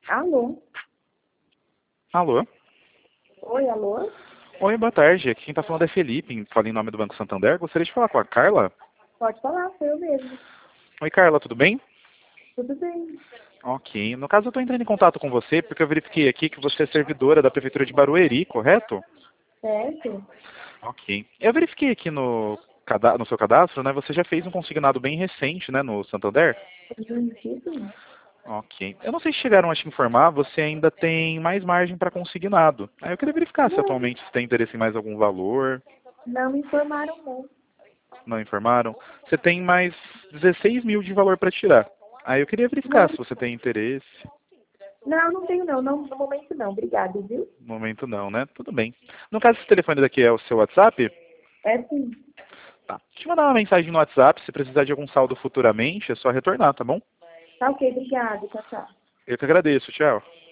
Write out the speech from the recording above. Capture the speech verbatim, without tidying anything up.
Alô? Alô? Oi, alô? Oi, boa tarde. Aqui quem está falando é Felipe, fala em nome do Banco Santander. Gostaria de falar com a Carla. Pode falar, sou eu mesmo. Oi, Carla, tudo bem? Tudo bem. Ok. No caso, eu estou entrando em contato com você porque eu verifiquei aqui que você é servidora da Prefeitura de Barueri, correto? Certo? Ok. Eu verifiquei aqui no, cada- no seu cadastro, né? Você já fez um consignado bem recente, né, no Santander? Sim. Ok. Eu não sei se chegaram a te informar, você ainda tem mais margem para consignado. Aí eu queria verificar se Não, atualmente você tem interesse em mais algum valor. não me informaram, não. Não informaram? Você tem mais dezesseis mil de valor para tirar. Aí eu queria verificar Não, se você tem interesse. não, não tenho, não. não. No momento, não. Obrigada, viu? No momento não, né? Tudo bem. No caso, esse telefone daqui é o seu WhatsApp? É sim. Tá. Deixa eu mandar uma mensagem no WhatsApp. Se precisar de algum saldo futuramente, é só retornar, tá bom? Tá ok, obrigada. Tchau, tchau. Eu que agradeço. Tchau.